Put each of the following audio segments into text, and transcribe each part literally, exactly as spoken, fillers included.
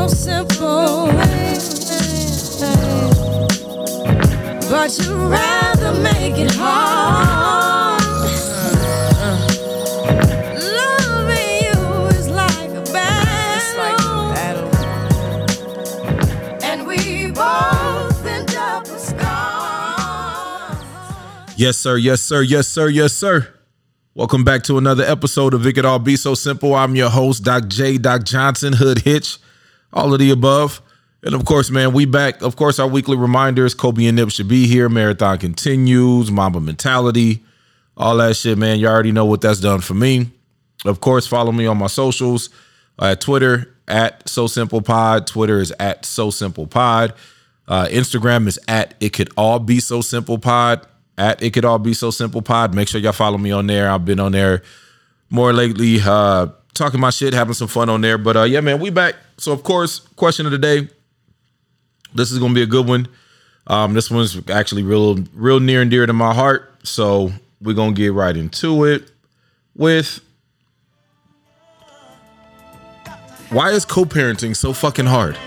so simple, but you rather make it hard. Loving you is like a battle, and we both end up with scars. Yes, sir. Yes, sir. Yes, sir. Yes, sir. Welcome back to another episode of It Could All Be So Simple. I'm your host, Doc J, Doc Johnson, Hood Hitch, all of the above. And of course, man, we back. Of course, our weekly reminders, Kobe and Nip should be here. Marathon continues, Mamba mentality, all that shit, man. You already know what that's done for me. Of course, follow me on my socials at Twitter at So Simple Pod. Twitter is at So Simple Pod. Uh, Instagram is at It Could All Be So Simple Pod. At It Could All Be So Simple Pod. Make sure y'all follow me on there. I've been on there more lately, uh, talking my shit, having some fun on there. But uh, yeah, man, we back. So of course, question of the day. This is gonna be a good one. Um, this one's actually real, real near and dear to my heart. So we're gonna get right into it with why is co-parenting so fucking hard?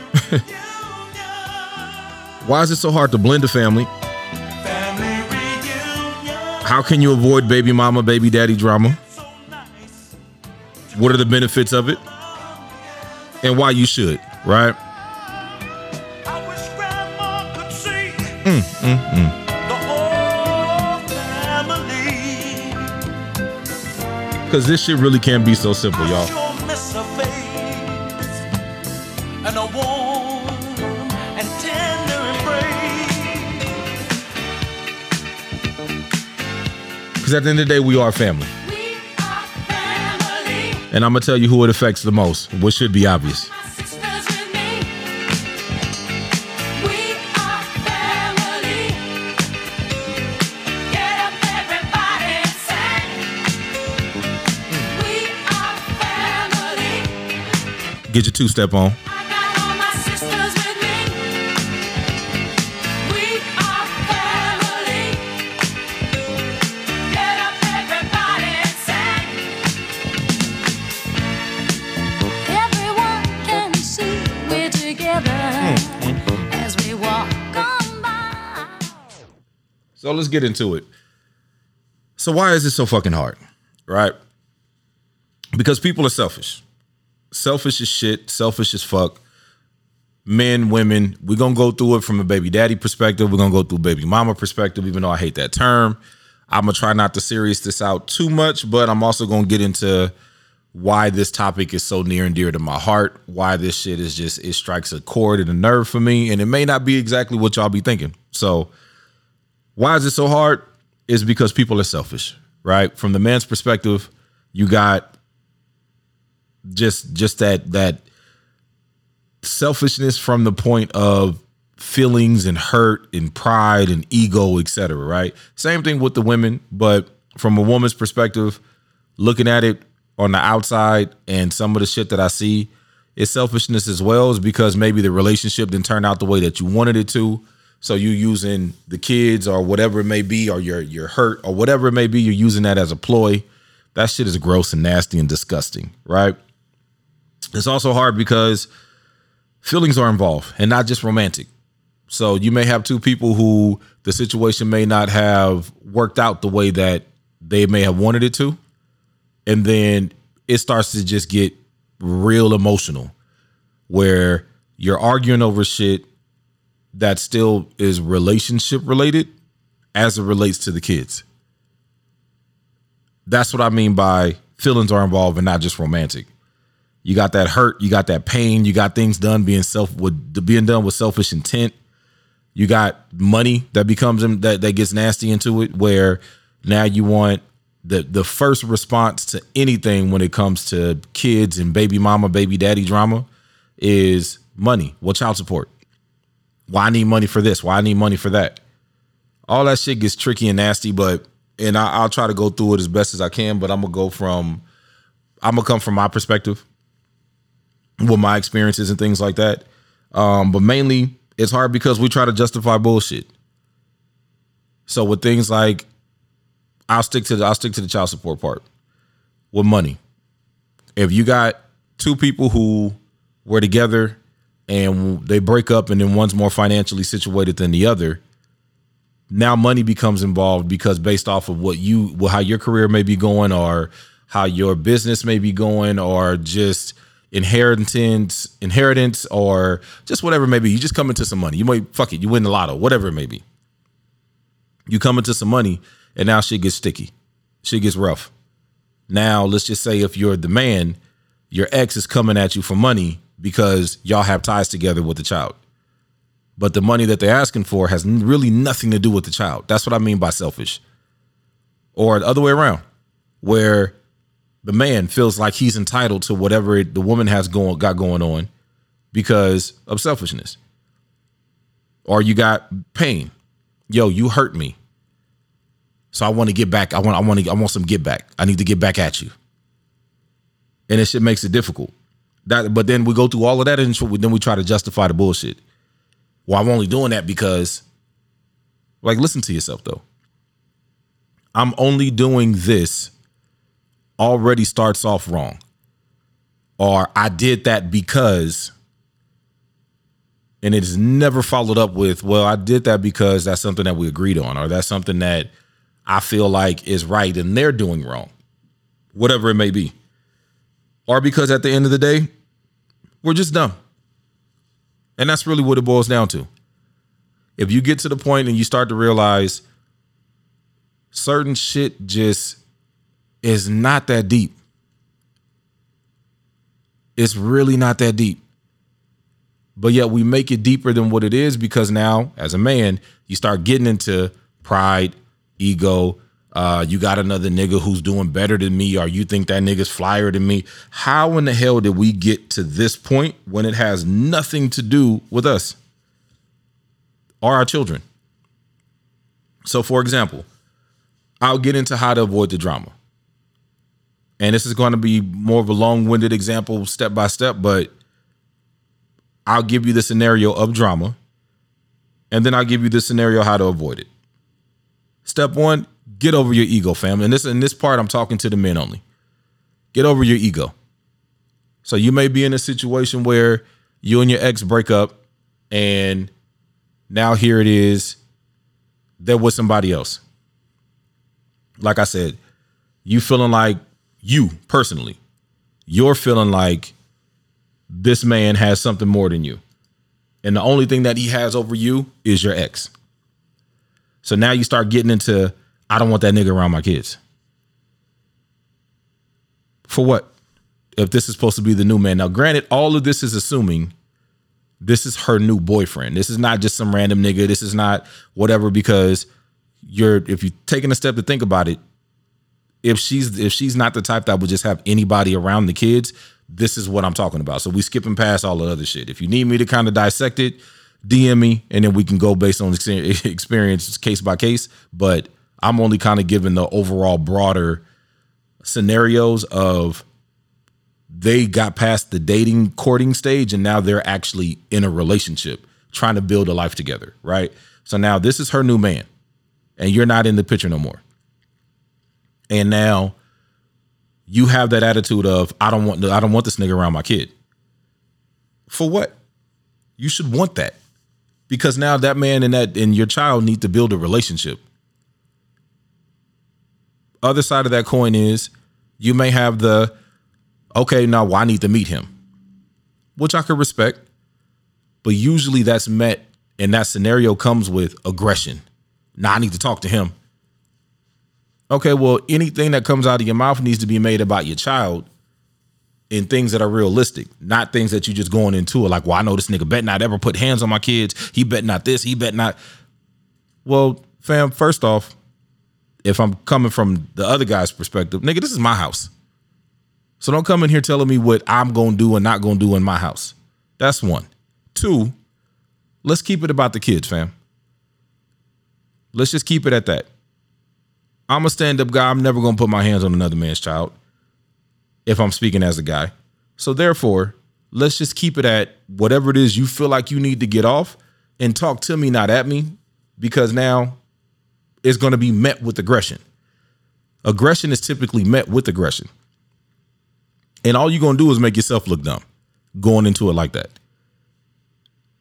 Why is it so hard to blend a family? How can you avoid baby mama, baby daddy drama? What are the benefits of it? And why you should, right? Mm, mm, mm. Because this shit really can be so simple, y'all. Because at the end of the day, we are family. We are family. And I'm going to tell you who it affects the most, which should be obvious. Get your two-step on. So let's get into it. So why is it so fucking hard, right? Because people are selfish. Selfish as shit, selfish as fuck. Men, women, we're going to go through it from a baby daddy perspective. We're going to go through baby mama perspective, even though I hate that term. I'm going to try not to serious this out too much, but I'm also going to get into why this topic is so near and dear to my heart, why this shit is just, it strikes a chord and a nerve for me, and it may not be exactly what y'all be thinking. So why is it so hard? Is because people are selfish, right? From the man's perspective, you got just just that that selfishness from the point of feelings and hurt and pride and ego, et cetera, right? Same thing with the women, but from a woman's perspective, looking at it on the outside and some of the shit that I see, it's selfishness as well, is because maybe the relationship didn't turn out the way that you wanted it to. So you using the kids or whatever it may be, or you're, you're hurt or whatever it may be, you're using that as a ploy. That shit is gross and nasty and disgusting, right? It's also hard because feelings are involved and not just romantic. So you may have two people who the situation may not have worked out the way that they may have wanted it to. And then it starts to just get real emotional where you're arguing over shit that still is relationship related as it relates to the kids. That's what I mean by feelings are involved and not just romantic. You got that hurt, you got that pain, you got things done being self with being done with selfish intent. You got money that becomes that that gets nasty into it, where now you want the the first response to anything when it comes to kids and baby mama, baby daddy drama is money. Well, child support. Why I need money for this? Why I need money for that? All that shit gets tricky and nasty, but and I, I'll try to go through it as best as I can. But I'm gonna go from I'm gonna come from my perspective with my experiences and things like that. Um, but mainly it's hard because we try to justify bullshit. So with things like, I'll stick to the, I'll stick to the child support part with money. If you got two people who were together and they break up and then one's more financially situated than the other, now money becomes involved because based off of what you, well, how your career may be going or how your business may be going or just inheritance, inheritance or just whatever it may be. You just come into some money. You might, fuck it, you win the lotto, whatever it may be. You come into some money and now shit gets sticky. Shit gets rough. Now, let's just say if you're the man, your ex is coming at you for money because y'all have ties together with the child. But the money that they're asking for has really nothing to do with the child. That's what I mean by selfish. Or the other way around, where the man feels like he's entitled to whatever it, the woman has going got going on because of selfishness. Or you got pain. Yo, you hurt me. So I want to get back. I want I want to I want some get back. I need to get back at you. And it shit makes it difficult. That, but then we go through all of that and then we try to justify the bullshit. Well, I'm only doing that because, like, listen to yourself, though. I'm only doing this already starts off wrong. Or I did that because, and it is never followed up with, well, I did that because that's something that we agreed on, or that's something that I feel like is right and they're doing wrong, whatever it may be. Or because at the end of the day, we're just dumb. And that's really what it boils down to. If you get to the point and you start to realize certain shit just is not that deep. It's really not that deep. But yet we make it deeper than what it is because now, as a man, you start getting into pride, ego. Uh, you got another nigga who's doing better than me, or you think that nigga's flyer than me. How in the hell did we get to this point when it has nothing to do with us or our children? So, for example, I'll get into how to avoid the drama. And this is going to be more of a long-winded example step by step, but I'll give you the scenario of drama, and then I'll give you the scenario how to avoid it. Step one, get over your ego, fam. And this in this part, I'm talking to the men only. Get over your ego. So you may be in a situation where you and your ex break up, and now here it is, they're with somebody else. Like I said, you feeling like you personally, you're feeling like this man has something more than you. And the only thing that he has over you is your ex. So now you start getting into, I don't want that nigga around my kids. For what? If this is supposed to be the new man. Now, granted, all of this is assuming this is her new boyfriend. This is not just some random nigga. This is not whatever, because you're, if you're taking a step to think about it, if she's if she's not the type that would just have anybody around the kids, this is what I'm talking about. So we skipping past all the other shit. If you need me to kind of dissect it, D M me, and then we can go based on experience case by case. But I'm only kind of giving the overall broader scenarios of they got past the dating courting stage and now they're actually in a relationship trying to build a life together, right? So now this is her new man and you're not in the picture no more. And now you have that attitude of, I don't want I don't want this nigga around my kid. For what? You should want that. Because now that man and that and your child need to build a relationship. Other side of that coin is you may have the, okay, now well, I need to meet him, which I could respect. But usually that's met and that scenario comes with aggression. Now I need to talk to him. Okay, well, anything that comes out of your mouth needs to be made about your child in things that are realistic, not things that you just going into it like, well, I know this nigga bet not ever put hands on my kids. He bet not this. He bet not. Well, fam, first off, if I'm coming from the other guy's perspective, nigga, this is my house. So don't come in here telling me what I'm going to do and not going to do in my house. That's one. Two, let's keep it about the kids, fam. Let's just keep it at that. I'm a stand-up guy. I'm never going to put my hands on another man's child if I'm speaking as a guy. So therefore, let's just keep it at whatever it is you feel like you need to get off and talk to me, not at me, because now it's going to be met with aggression. Aggression is typically met with aggression. And all you're going to do is make yourself look dumb going into it like that.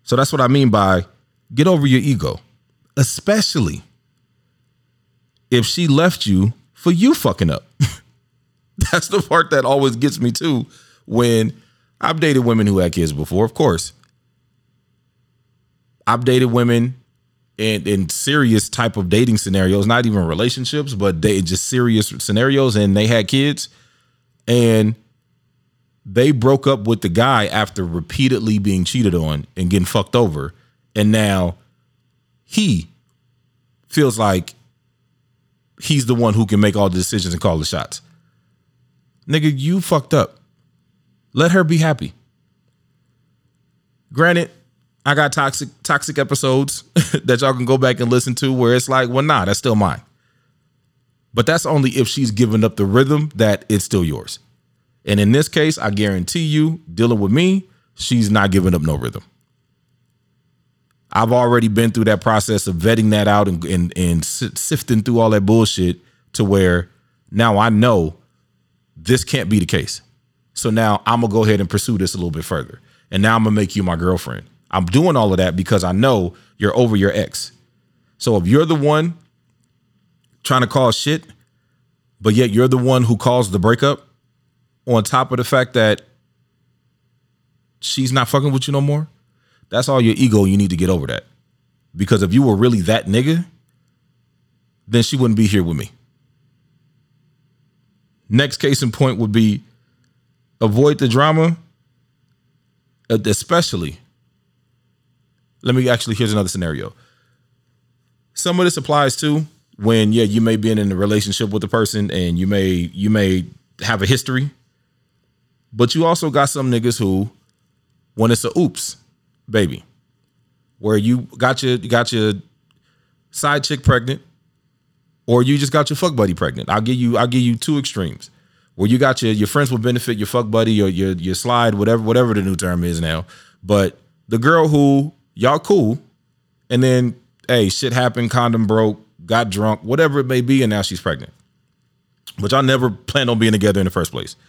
So that's what I mean by get over your ego, especially if she left you for you fucking up. That's the part that always gets me too. When I've dated women who had kids before, of course. I've dated women in, in serious type of dating scenarios, not even relationships, but they just serious scenarios, and they had kids, and they broke up with the guy after repeatedly being cheated on and getting fucked over. And now he feels like he's the one who can make all the decisions and call the shots. Nigga, you fucked up. Let her be happy. Granted, I got toxic toxic episodes that y'all can go back and listen to where it's like, well, nah, that's still mine. But that's only if she's given up the rhythm that it's still yours. And in this case, I guarantee you, dealing with me, she's not giving up no rhythm. I've already been through that process of vetting that out and, and, and sifting through all that bullshit to where now I know this can't be the case. So now I'm going to go ahead and pursue this a little bit further. And now I'm going to make you my girlfriend. I'm doing all of that because I know you're over your ex. So if you're the one trying to cause shit, but yet you're the one who caused the breakup, on top of the fact that she's not fucking with you no more, that's all your ego. You need to get over that. Because if you were really that nigga, then she wouldn't be here with me. Next case in point would be avoid the drama, especially. Let me actually, here's another scenario. Some of this applies to when, yeah, you may be in a relationship with a person and you may, you may have a history. But you also got some niggas who, when it's a oops, baby, where you got your you got your side chick pregnant, or you just got your fuck buddy pregnant. I'll give you I'll give you two extremes. Where you got your your friends will benefit, your fuck buddy or your your slide, whatever whatever the new term is now. But the girl who y'all cool, and then hey, shit happened, condom broke, got drunk, whatever it may be, and now she's pregnant. But y'all never planned on being together in the first place.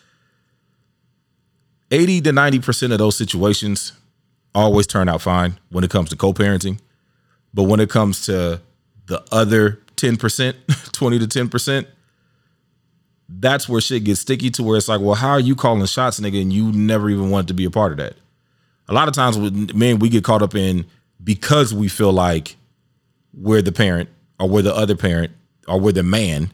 eighty to ninety percent of those situations always turn out fine when it comes to co-parenting. But when it comes to the other ten percent, twenty to ten percent, that's where shit gets sticky to where it's like, well, how are you calling shots, nigga, and you never even wanted to be a part of that? A lot of times with men, we get caught up in because we feel like we're the parent or we're the other parent or we're the man,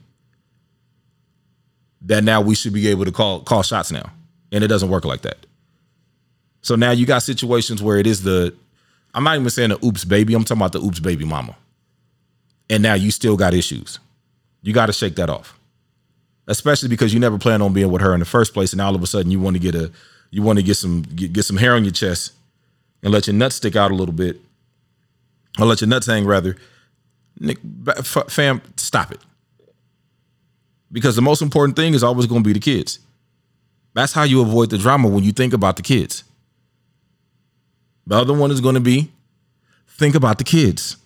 that now we should be able to call call shots now. And it doesn't work like that. So now you got situations where it is the, I'm not even saying the oops baby, I'm talking about the oops baby mama. And now you still got issues. You got to shake that off. Especially because you never planned on being with her in the first place. And all of a sudden you want to get a, you want to get some, get, get some hair on your chest and let your nuts stick out a little bit. Or let your nuts hang rather. Nick, fam, stop it. Because the most important thing is always going to be the kids. That's how you avoid the drama when you think about the kids. The other one is going to be think about the kids.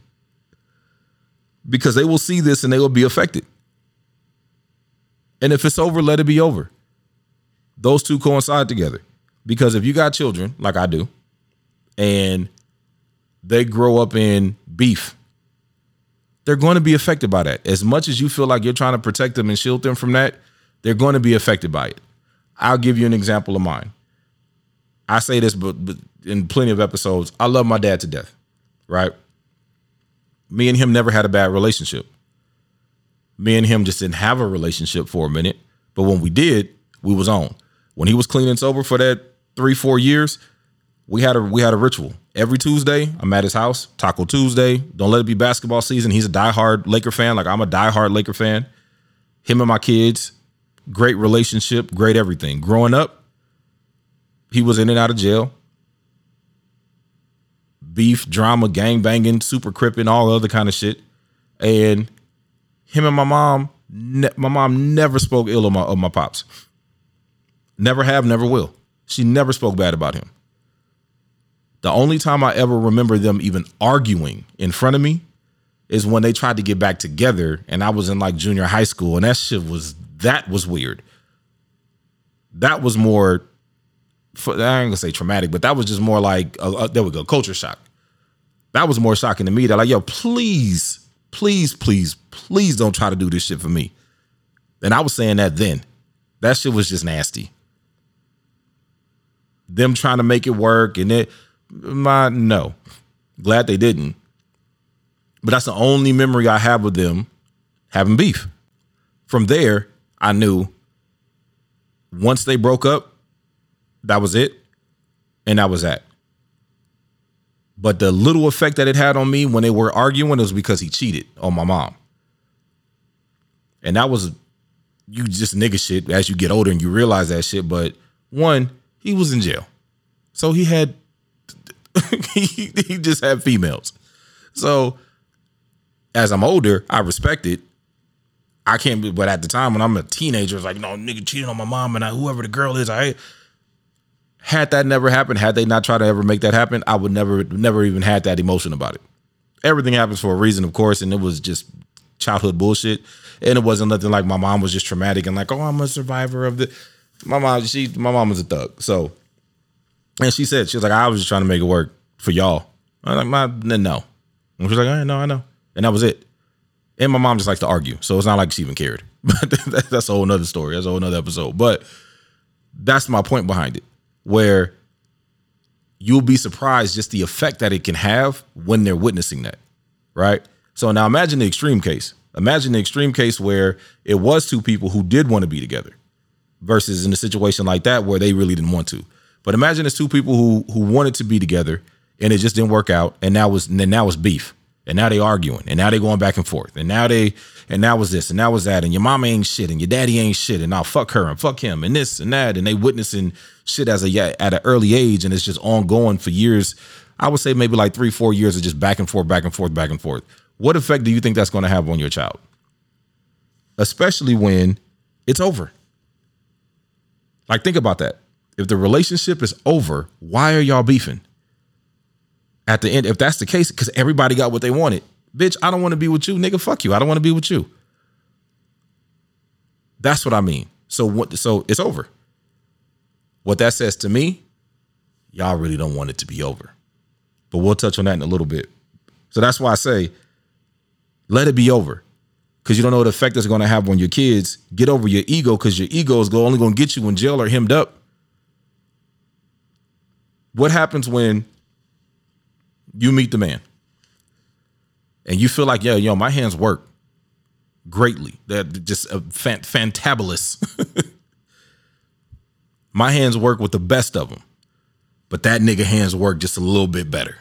Because they will see this and they will be affected. And if it's over, let it be over. Those two coincide together. Because if you got children, like I do, and they grow up in beef, they're going to be affected by that. As much as you feel like you're trying to protect them and shield them from that, they're going to be affected by it. I'll give you an example of mine. I say this but, but in plenty of episodes. I love my dad to death, right? Me and him never had a bad relationship. Me and him just didn't have a relationship for a minute. But when we did, we was on. When he was clean and sober for that three, four years, we had a we had a ritual. Every Tuesday, I'm at his house, Taco Tuesday. Don't let it be basketball season. He's a diehard Laker fan. Like I'm a diehard Laker fan. Him and my kids, great relationship, great everything. Growing up, he was in and out of jail. Beef, drama, gang banging, super cripping, all other kind of shit. And him and my mom, ne- my mom never spoke ill of my, of my pops. Never have, never will. She never spoke bad about him. The only time I ever remember them even arguing in front of me is when they tried to get back together and I was in like junior high school, and that shit was, that was weird. That was more I ain't gonna say traumatic, but that was just more like, a, a, there we go, culture shock. That was more shocking to me. They're like, yo, please, please, please, please don't try to do this shit for me. And I was saying that then. That shit was just nasty. Them trying to make it work and it, my, no. Glad they didn't. But that's the only memory I have with them having beef. From there, I knew once they broke up, that was it. And that was that. But the little effect that it had on me when they were arguing was because he cheated on my mom. And that was, you just nigga shit as you get older and you realize that shit. But one, he was in jail. So he had, he, he just had females. So as I'm older, I respect it. I can't be, but at the time when I'm a teenager, it's like, no, nigga cheating on my mom and I, whoever the girl is, I had that never happened, had they not tried to ever make that happen, I would never, never even had that emotion about it. Everything happens for a reason, of course, and it was just childhood bullshit. And it wasn't nothing like my mom was just traumatic and like, oh, I'm a survivor of the. My mom, she, my mom was a thug. So, and she said, she was like, I was just trying to make it work for y'all. I was like, my, no. And she was like, I know, I know. And that was it. And my mom just likes to argue. So it's not like she even cared. But that's a whole nother story. That's a whole nother episode. But that's my point behind it, where you'll be surprised just the effect that it can have when they're witnessing that. Right. So now imagine the extreme case. Imagine the extreme case where it was two people who did want to be together versus in a situation like that where they really didn't want to. But imagine it's two people who who wanted to be together and it just didn't work out. And now was and then now it's beef. And now they arguing, and now they going back and forth, and now they, and now was this, and now was that, and your mama ain't shit, and your daddy ain't shit, and now fuck her and fuck him, and this and that, and they witnessing shit as a at an early age, and it's just ongoing for years. I would say maybe like three, four years of just back and forth, back and forth, back and forth. What effect do you think that's going to have on your child, especially when it's over? Like, think about that. If the relationship is over, why are y'all beefing? At the end, if that's the case, because everybody got what they wanted. Bitch, I don't want to be with you. Nigga, fuck you. I don't want to be with you. That's what I mean. So what? So it's over. What that says to me, y'all really don't want it to be over. But we'll touch on that in a little bit. So that's why I say, let it be over. Because you don't know the effect it's going to have on your kids. Get over your ego, because your ego is only going to get you in jail or hemmed up. What happens when you meet the man and you feel like, yeah, yo, my hands work greatly. They're just a fan- fantabulous. My hands work with the best of them, but that nigga hands work just a little bit better.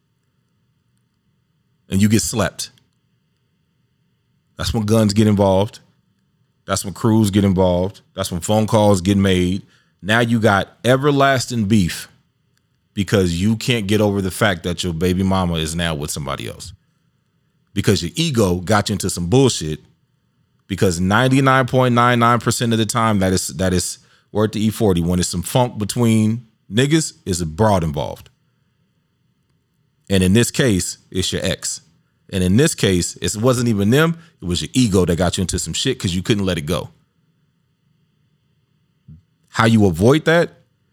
And you get slept. That's when guns get involved. That's when crews get involved. That's when phone calls get made. Now you got everlasting beef because you can't get over the fact that your baby mama is now with somebody else. Because your ego got you into some bullshit. Because ninety-nine point nine nine percent of the time that is that is word to E forty, when it's some funk between niggas, is a broad involved. And in this case, it's your ex. And in this case, it wasn't even them. It was your ego that got you into some shit because you couldn't let it go. How you avoid that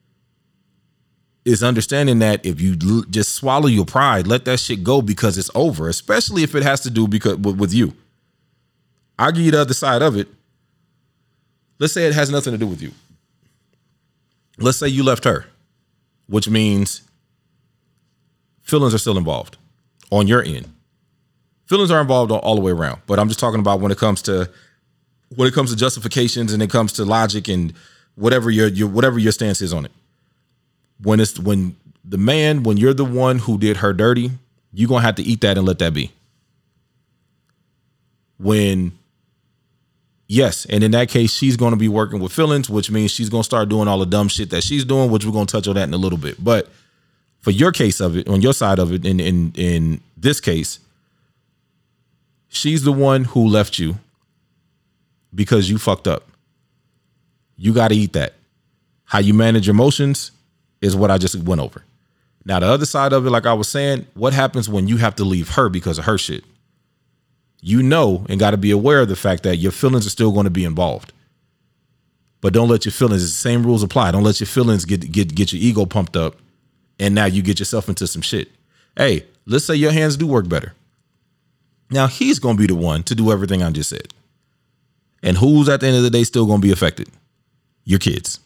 is understanding that if you l- just swallow your pride, let that shit go because it's over, especially if it has to do because with, with you. I'll give you the other side of it. Let's say it has nothing to do with you. Let's say you left her, which means feelings are still involved on your end. Feelings are involved all, all the way around, but I'm just talking about when it comes to when it comes to justifications and it comes to logic and whatever your your whatever your stance is on it. When it's when the man, when you're the one who did her dirty, you're gonna have to eat that and let that be. When yes, and in that case, she's gonna be working with feelings, which means she's gonna start doing all the dumb shit that she's doing, which we're gonna touch on that in a little bit. But for your case of it, on your side of it, in in in this case, she's the one who left you because you fucked up. You got to eat that. How you manage emotions is what I just went over. Now, the other side of it, like I was saying, what happens when you have to leave her because of her shit? You know, and got to be aware of the fact that your feelings are still going to be involved. But don't let your feelings, the same rules apply. Don't let your feelings get get get your ego pumped up, and now you get yourself into some shit. Hey, let's say your hands do work better. Now he's gonna be the one to do everything I just said. And who's at the end of the day still gonna be affected? Your kids.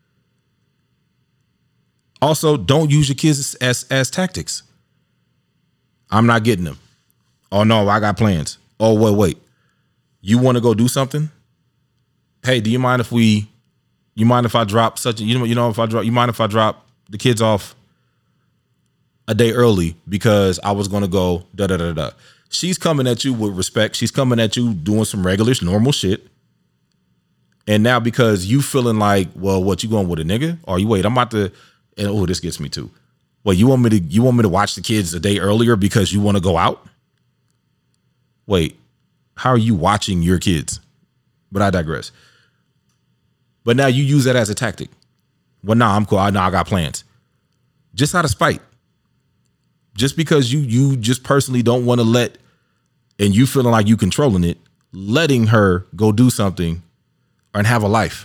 Also, don't use your kids as, as, as tactics. I'm not getting them. Oh no, I got plans. Oh, wait, wait. You want to go do something? Hey, do you mind if we, you mind if I drop such a, you know, you know, if I drop, you mind if I drop the kids off a day early because I was going to go da, da, da, da. She's coming at you with respect. She's coming at you doing some regular, normal shit. And now because you feeling like, well, what, you going with a nigga? Or you wait, I'm about to, and oh, this gets me too. Well, you want me to, you want me to watch the kids a day earlier because you want to go out? Wait, how are you watching your kids? But I digress. But now you use that as a tactic. Well, nah, I'm cool. I know I got plans. Just out of spite. Just because you you just personally don't want to let, and you feeling like you controlling it, letting her go do something and have a life.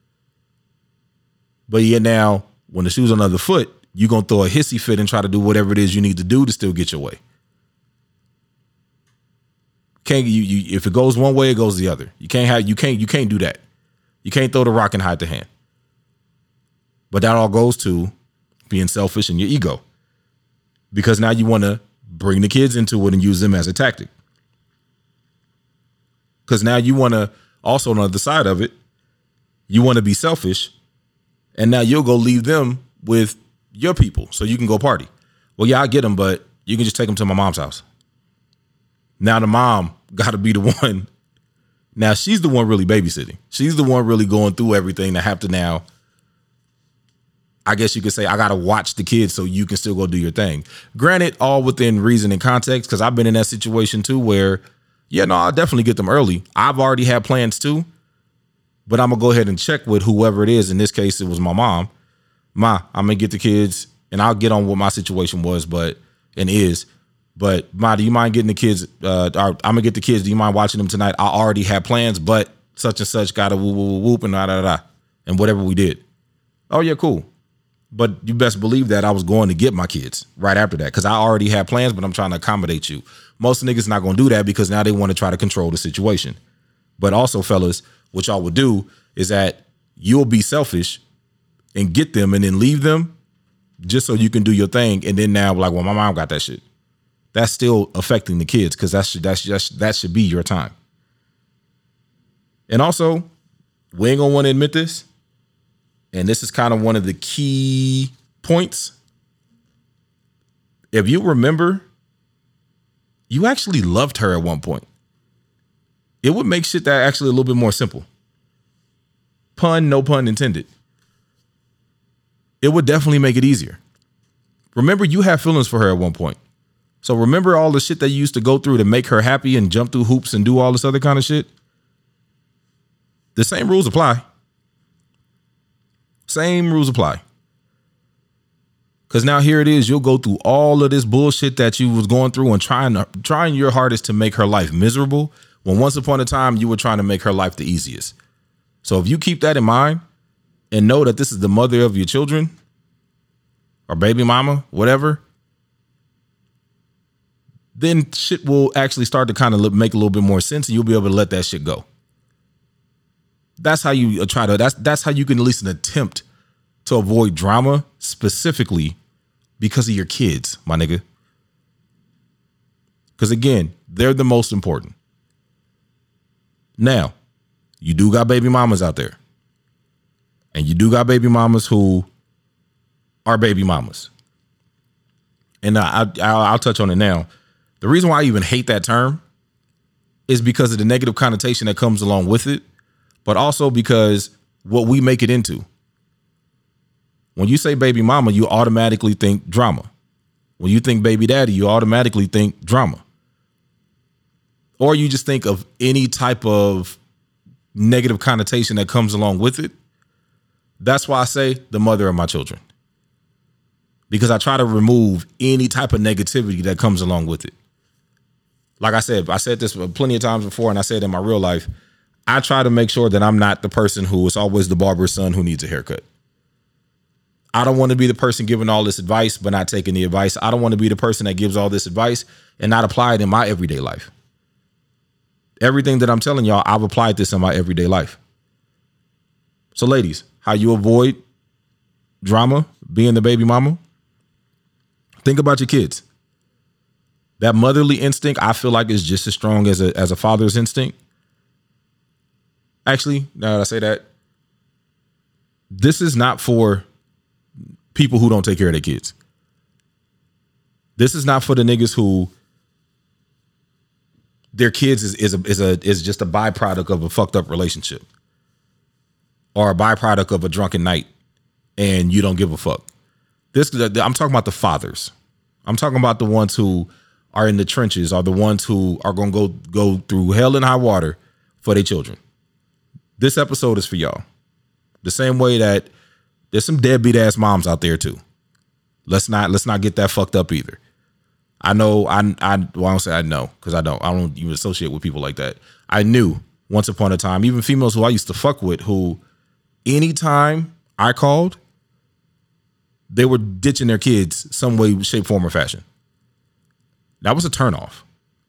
But yet now, when the shoe's on the other foot, you're going to throw a hissy fit and try to do whatever it is you need to do to still get your way. Can't you, you if it goes one way, it goes the other. You can't have you can't you can't do that. You can't throw the rock and hide the hand. But that all goes to being selfish and your ego. Because now you want to bring the kids into it and use them as a tactic. Because now you want to also on the other side of it, you want to be selfish. And now you'll go leave them with your people so you can go party. Well, yeah, I get them, but you can just take them to my mom's house. Now the mom got to be the one. Now she's the one really babysitting. She's the one really going through everything to have to now, I guess you could say, I got to watch the kids so you can still go do your thing. Granted, all within reason and context, because I've been in that situation too where, yeah, no, I'll definitely get them early. I've already had plans too, but I'm going to go ahead and check with whoever it is. In this case, it was my mom. Ma, I'm going to get the kids and I'll get on what my situation was, but, and is. But Ma, do you mind getting the kids? Uh, or I'm gonna get the kids. Do you mind watching them tonight? I already had plans, but such and such got a whoop whoop whoop and da da da, and whatever we did. Oh yeah, cool. But you best believe that I was going to get my kids right after that because I already had plans, but I'm trying to accommodate you. Most niggas not gonna do that because now they want to try to control the situation. But also, fellas, what y'all would do is that you'll be selfish and get them and then leave them just so you can do your thing. And then now, like, well, my mom got that shit. That's still affecting the kids because that's that's just that should be your time. And also, we ain't gonna want to admit this, and this is kind of one of the key points. If you remember, you actually loved her at one point. It would make shit that actually a little bit more simple. Pun, no pun intended. It would definitely make it easier. Remember, you had feelings for her at one point. So remember all the shit that you used to go through to make her happy and jump through hoops and do all this other kind of shit? The same rules apply. Same rules apply. Because now here it is. You'll go through all of this bullshit that you was going through and trying to, trying your hardest to make her life miserable when once upon a time you were trying to make her life the easiest. So if you keep that in mind and know that this is the mother of your children or baby mama, whatever, then shit will actually start to kind of make a little bit more sense and you'll be able to let that shit go. That's how you try to, that's, that's how you can at least attempt to avoid drama specifically because of your kids, my nigga. Because again, they're the most important. Now, you do got baby mamas out there. And you do got baby mamas who are baby mamas. And I, I, I'll touch on it now. The reason why I even hate that term is because of the negative connotation that comes along with it, but also because what we make it into. When you say baby mama, you automatically think drama. When you think baby daddy, you automatically think drama. Or you just think of any type of negative connotation that comes along with it. That's why I say the mother of my children. Because I try to remove any type of negativity that comes along with it. Like I said, I said this plenty of times before, and I said in my real life, I try to make sure that I'm not the person who is always the barber's son who needs a haircut. I don't want to be the person giving all this advice but not taking the advice. I don't want to be the person that gives all this advice and not apply it in my everyday life. Everything that I'm telling y'all, I've applied this in my everyday life. So ladies, how you avoid drama, being the baby mama? Think about your kids. That motherly instinct, I feel like, is just as strong as a as a father's instinct. Actually, now that I say that, this is not for people who don't take care of their kids. This is not for the niggas who their kids is is a, is a is just a byproduct of a fucked up relationship or a byproduct of a drunken night, and you don't give a fuck. This I'm talking about the fathers. I'm talking about the ones who are in the trenches, are the ones who are gonna go go through hell and high water for their children. This episode is for y'all. The same way that there's some deadbeat ass moms out there too. Let's not let's not get that fucked up either. I know I I well, I don't say I know because I don't I don't even associate with people like that. I knew once upon a time, even females who I used to fuck with, who anytime I called, they were ditching their kids some way, shape, form, or fashion. That was a turnoff.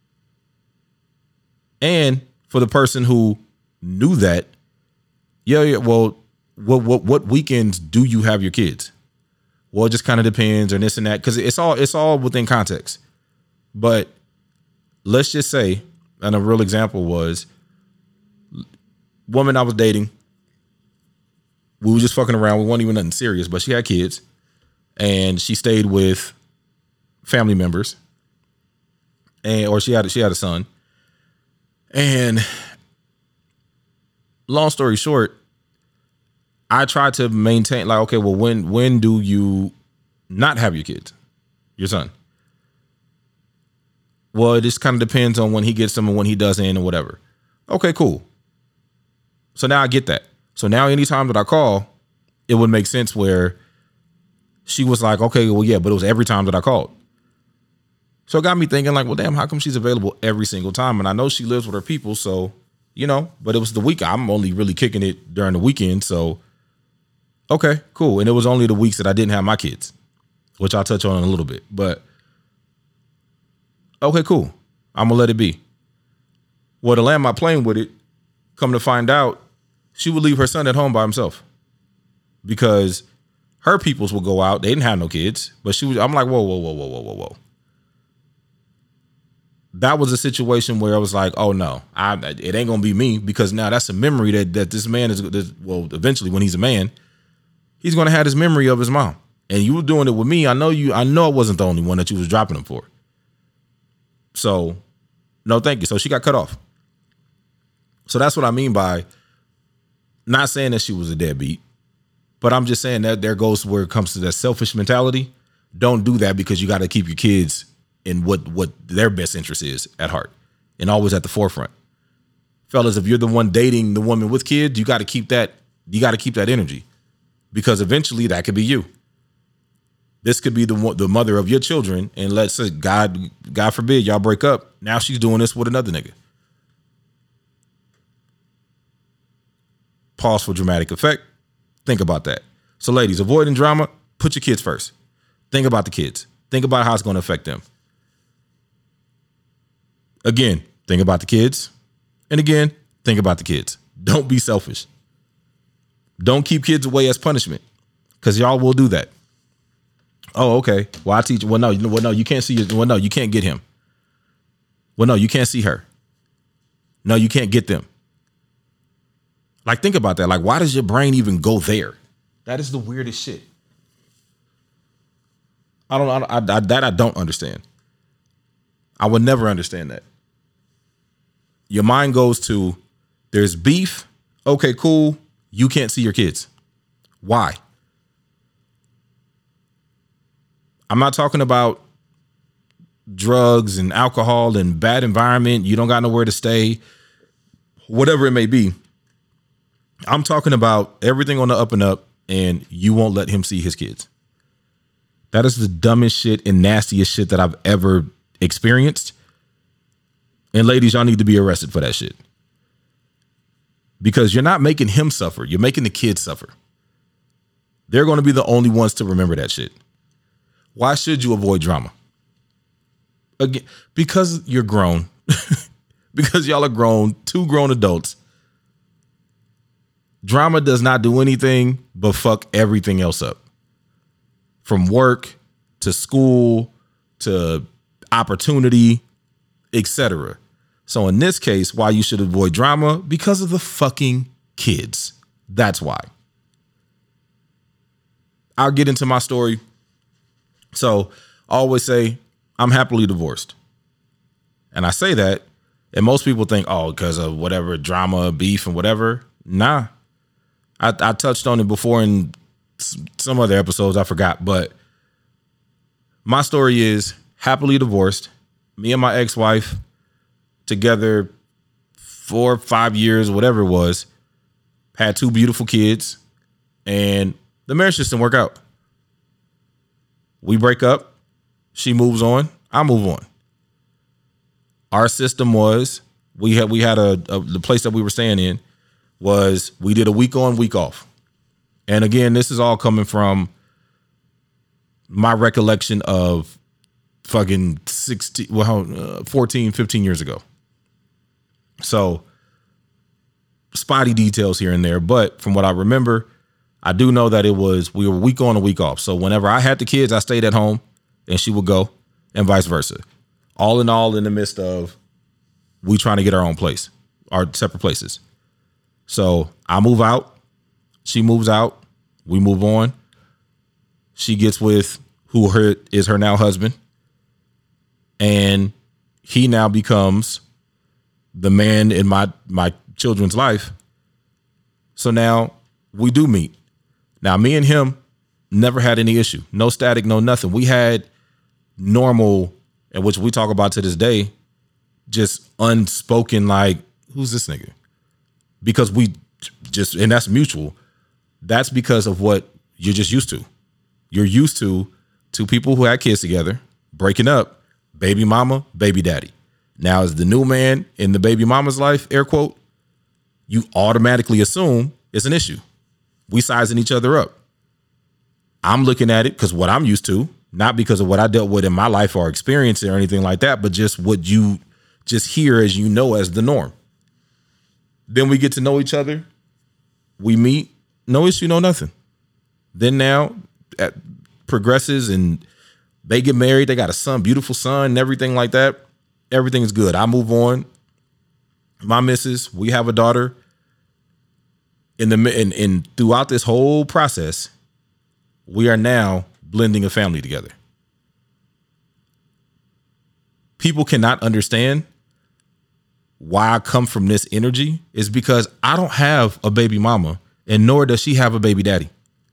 And for the person who knew that, yeah, yeah, well, what what what weekends do you have your kids? Well, it just kind of depends, or this and that, because it's all it's all within context. But let's just say, and a real example was, woman I was dating, we were just fucking around. We weren't even nothing serious, but she had kids, and she stayed with family members, and or she had she had a son. And long story short, I tried to maintain, like, okay, well, when when do you not have your kids, your son? Well, it just kind of depends on when he gets them and when he doesn't or whatever. Okay, cool. So now I get that. So now anytime that I call, it would make sense where she was like, okay, well, yeah, but it was every time that I called. So it got me thinking like, well, damn, how come she's available every single time? And I know she lives with her people, so, you know, but it was the week. I'm only really kicking it during the weekend. So, okay, cool. And it was only the weeks that I didn't have my kids, which I'll touch on in a little bit. But, okay, cool. I'm going to let it be. Well, to land my plane with it, come to find out, she would leave her son at home by himself because her peoples would go out. They didn't have no kids, but she was, I'm like, whoa, whoa, whoa, whoa, whoa, whoa, whoa. That was a situation where I was like, oh no, I, it ain't gonna be me, because now that's a memory that that this man is, this, well, eventually when he's a man, he's gonna have this memory of his mom. And you were doing it with me. I know you. I know I wasn't the only one that you was dropping him for. So, no, thank you. So she got cut off. So that's what I mean by not saying that she was a deadbeat, but I'm just saying that there goes where it comes to that selfish mentality. Don't do that because you got to keep your kids in what what their best interest is at heart and always at the forefront. Fellas, if you're the one dating the woman with kids, you got to keep that you got to keep that energy, because eventually that could be you. This could be the the mother of your children, and let's say God God forbid y'all break up. Now she's doing this with another nigga. Pause for dramatic effect. Think about that. So ladies, avoiding drama, put your kids first. Think about the kids. Think about how it's going to affect them. Again, think about the kids. And again, think about the kids. Don't be selfish. Don't keep kids away as punishment, because y'all will do that. Oh, okay. Well, I teach you. Well, no, well, no, you can't see. Well, no, you can't get him. Well, no, you can't see her. No, you can't get them. Like, think about that. Like, why does your brain even go there? That is the weirdest shit. I don't. I, I, that I don't understand. I would never understand that. Your mind goes to, there's beef. Okay, cool. You can't see your kids. Why? I'm not talking about drugs and alcohol and bad environment. You don't got nowhere to stay, whatever it may be. I'm talking about everything on the up and up, and you won't let him see his kids. That is the dumbest shit and nastiest shit that I've ever experienced. And ladies, y'all need to be arrested for that shit. because you're not making him suffer. You're making the kids suffer. They're going to be the only ones to remember that shit. Why should you avoid drama? Again, because you're grown. Because y'all are grown, two grown adults. Drama does not do anything but fuck everything else up. From work to school to opportunity, et cetera. So in this case, why you should avoid drama? Because of the fucking kids. That's why. I'll get into my story. So I always say I'm happily divorced. And I say that, and most people think, oh, because of whatever drama, beef, and whatever. Nah. I, I touched on it before in some other episodes. I forgot. But my story is happily divorced. Me and my ex-wife together four or five years, whatever it was. Had two beautiful kids. And the marriage just didn't work out. We break up. She moves on. I move on. Our system was we had we had a, a the place that we were staying in was we did a week on, week off. And again, this is all coming from my recollection of fucking sixteen, well, uh, fourteen, fifteen years ago. So spotty details here and there, but from what I remember, I do know that it was we were week on, a week off. So whenever I had the kids, I stayed at home and she would go, and vice versa. All in all, in the midst of we trying to get our own place, our separate places. So I move out. She moves out. We move on. She gets with who her is her now husband. And he now becomes the man in my, my children's life. So now we do meet. Now, me and him never had any issue. No static, no nothing. We had normal, and which we talk about to this day, just unspoken, like, who's this nigga? Because we just, and that's mutual. That's because of what you're just used to. You're used to two people who had kids together, breaking up, baby mama, baby daddy. Now, as the new man in the baby mama's life, air quote, you automatically assume it's an issue. We sizing each other up. I'm looking at it because what I'm used to, not because of what I dealt with in my life or experience or anything like that, but just what you just hear as you know as the norm. Then we get to know each other. We meet. No issue, no nothing. Then now it progresses and they get married. They got a son, beautiful son and everything like that. Everything is good. I move on. My missus, we have a daughter. In the in, in throughout this whole process, we are now blending a family together. People cannot understand why I come from this energy is because I don't have a baby mama, and nor does she have a baby daddy.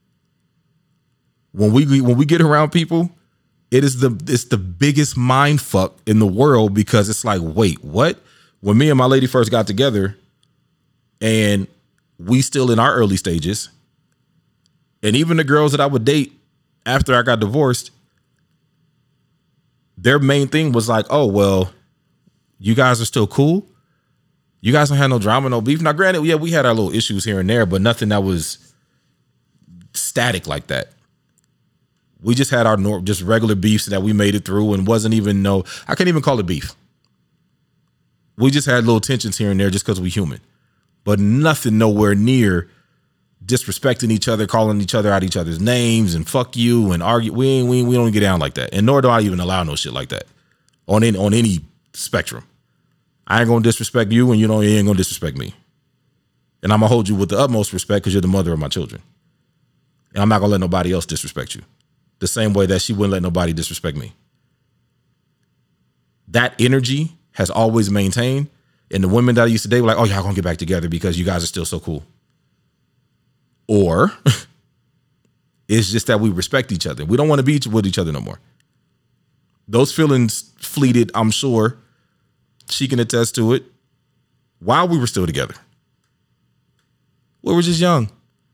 When we when we get around people, it is the it's the biggest mind fuck in the world because it's like, wait, what? When me and my lady first got together, and we still in our early stages, and even the girls that I would date after I got divorced, their main thing was like, oh, well, you guys are still cool. You guys don't have no drama, no beef. Now, granted, yeah, we had our little issues here and there, but nothing that was static like that. We just had our nor- just regular beefs that we made it through and wasn't even no, I can't even call it beef. We just had little tensions here and there just because we human, but nothing nowhere near disrespecting each other, calling each other out each other's names and fuck you and argue. We ain't, we, we don't get down like that. And nor do I even allow no shit like that on any, on any spectrum. I ain't going to disrespect you and you know, you ain't going to disrespect me. And I'm going to hold you with the utmost respect because you're the mother of my children. And I'm not going to let nobody else disrespect you the same way that she wouldn't let nobody disrespect me. That energy has always maintained. And the women that I used to date were like, oh, y'all going to get back together because you guys are still so cool. Or it's just that we respect each other. We don't want to be with each other no more. Those feelings fleeted, I'm sure. She can attest to it. While we were still together. We were just young.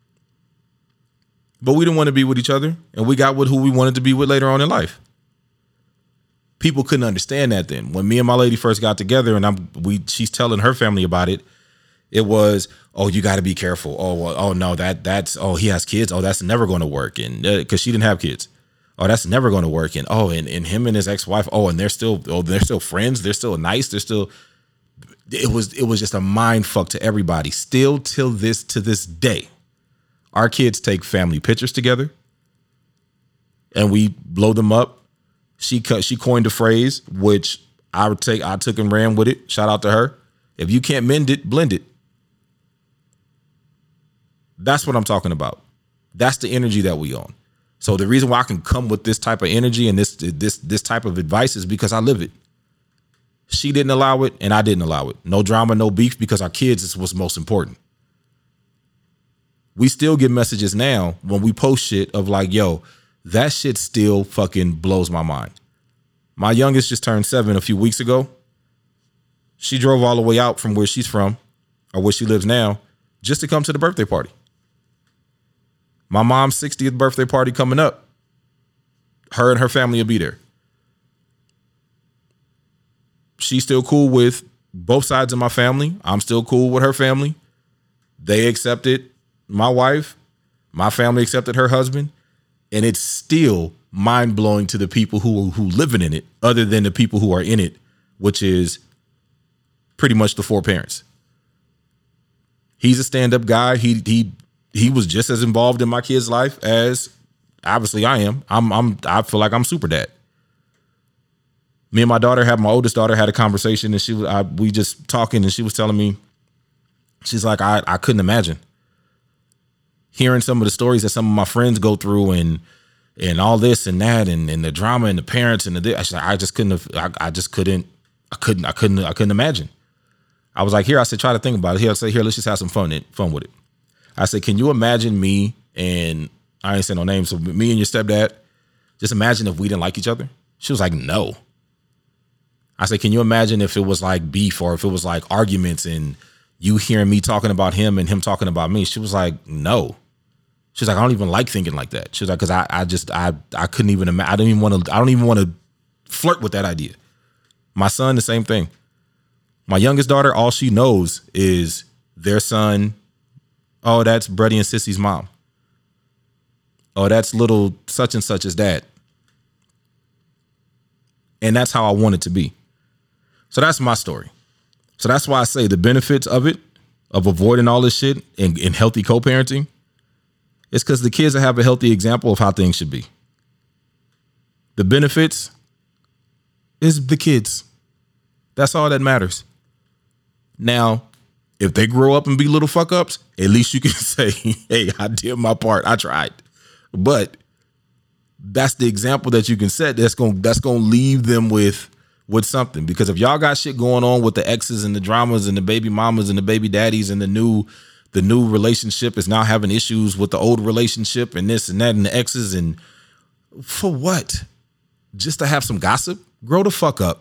But we didn't want to be with each other. And we got with who we wanted to be with later on in life. People couldn't understand that then. When me and my lady first got together and I'm we she's telling her family about it. It was, oh, you got to be careful. Oh, well, oh no, that that's oh he has kids. Oh, that's never going to work. And because uh, she didn't have kids. Oh, that's never going to work. And oh, and, and him and his ex-wife. Oh, and they're still oh they're still friends. They're still nice. They're still. It was it was just a mind fuck to everybody. Still till this to this day, our kids take family pictures together, and we blow them up. She cut. She coined a phrase which I would take. I took and ran with it. Shout out to her. If you can't mend it, blend it. That's what I'm talking about. That's the energy that we on. So the reason why I can come with this type of energy and this this this type of advice is because I live it. She didn't allow it and I didn't allow it. No drama, no beef, because our kids is what's most important. We still get messages now when we post shit of like, yo, that shit still fucking blows my mind. My youngest just turned seven a few weeks ago. She drove all the way out from where she's from or where she lives now just to come to the birthday party. My mom's sixtieth birthday party coming up. Her and her family will be there. She's still cool with both sides of my family. I'm still cool with her family. They accepted my wife. My family accepted her husband. And it's still mind-blowing to the people who who living in it, other than the people who are in it, which is pretty much the four parents. He's a stand-up guy. He he he was just as involved in my kid's life as obviously I am. I'm I'm I feel like I'm super dad. Me and my daughter had my oldest daughter had a conversation, and she was I, we just talking, and she was telling me, she's like, I I couldn't imagine hearing some of the stories that some of my friends go through, and and all this and that, and, and the drama and the parents and the I, like, I just couldn't have I, I just couldn't I couldn't I couldn't I couldn't imagine. I was like, here, I said, try to think about it. Here, I said, here, let's just have some fun it fun with it. I said, can you imagine me and I ain't saying no names, so me and your stepdad, just imagine if we didn't like each other? She was like, no. I said, can you imagine if it was like beef, or if it was like arguments and you hearing me talking about him and him talking about me? She was like, no. She's like, I don't even like thinking like that. She was like, because I, I just, I, I couldn't even imagine. I don't even want to, I don't even want to flirt with that idea. My son, the same thing. My youngest daughter, all she knows is their son. Oh, that's Brady and Sissy's mom. Oh, that's little such and such as dad. And that's how I want it to be. So that's my story. So that's why I say the benefits of it, of avoiding all this shit and, and healthy co-parenting, is because the kids will have a healthy example of how things should be. The benefits is the kids. That's all that matters. Now, if they grow up and be little fuck ups, at least you can say, hey, I did my part. I tried. But that's the example that you can set that's going that's going to leave them with with something. Because if y'all got shit going on with the exes and the dramas and the baby mamas and the baby daddies, and the new the new relationship is now having issues with the old relationship and this and that and the exes, and for what? Just to have some gossip? Grow the fuck up.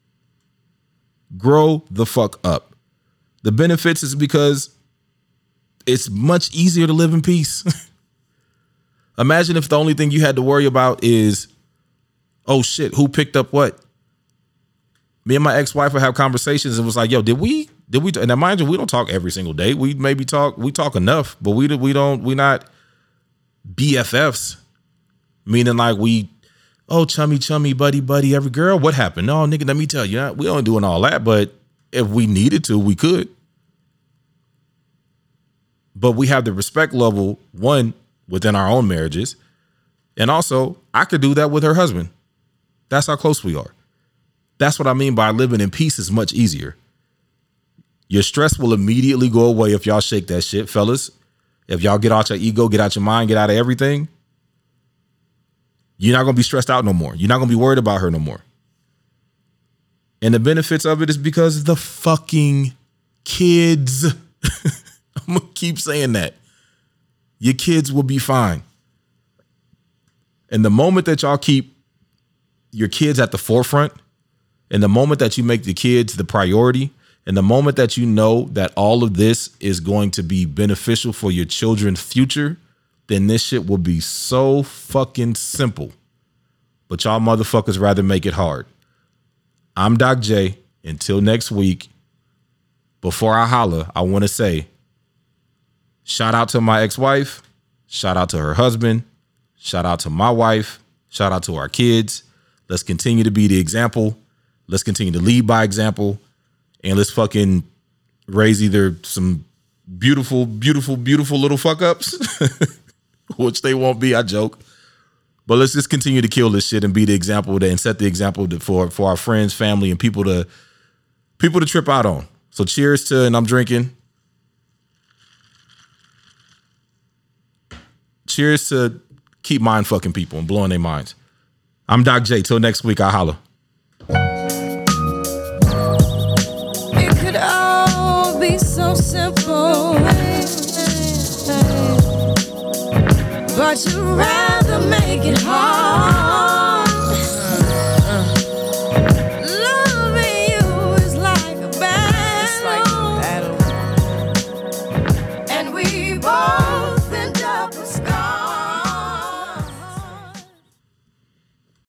Grow the fuck up. The benefits is because it's much easier to live in peace. Imagine if the only thing you had to worry about is, oh shit, who picked up what? Me and my ex-wife would have conversations and was like, yo, did we, did we, and now mind you, we don't talk every single day. We maybe talk, we talk enough, but we, we don't, we not B F Fs. Meaning like we, oh, chummy, chummy, buddy, buddy, every girl, what happened? No, nigga, let me tell you, we aren't doing all that, but if we needed to, we could. But we have the respect level, one, within our own marriages. And also, I could do that with her husband. That's how close we are. That's what I mean by living in peace is much easier. Your stress will immediately go away if y'all shake that shit, fellas. If y'all get out your ego, get out your mind, get out of everything, you're not going to be stressed out no more. You're not going to be worried about her no more. And the benefits of it is because the fucking kids. I'm going to keep saying that. Your kids will be fine. And the moment that y'all keep your kids at the forefront, and the moment that you make the kids the priority, and the moment that you know that all of this is going to be beneficial for your children's future, then this shit will be so fucking simple. But y'all motherfuckers rather make it hard. I'm Doc J. Until next week, before I holler, I want to say, shout out to my ex-wife, shout out to her husband, shout out to my wife, shout out to our kids. Let's continue to be the example. Let's continue to lead by example. And let's fucking raise either some beautiful, beautiful, beautiful little fuck ups, which they won't be, I joke. But let's just continue to kill this shit and be the example that, and set the example that for, for our friends, family, and people to people to trip out on. So cheers to, and I'm drinking. Cheers to keep mind fucking people and blowing their minds. I'm Doc J. Till next week, I holla. It could all be so simple, but you'd rather make it hard.